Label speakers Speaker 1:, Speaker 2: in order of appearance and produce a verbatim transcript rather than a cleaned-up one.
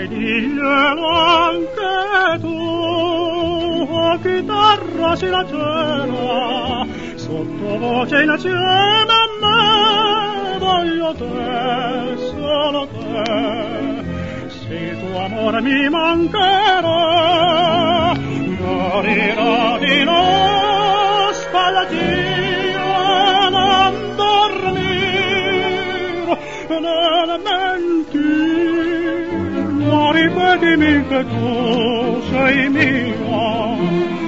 Speaker 1: e diglielo anche tu, oh, chitarra sincera, sottovoce insieme a me, voglio te, solo te, se tuo amore mi mancherà, morirò di nostalgia, non dormir, non mentir, ma ripetimi che tu sei mia.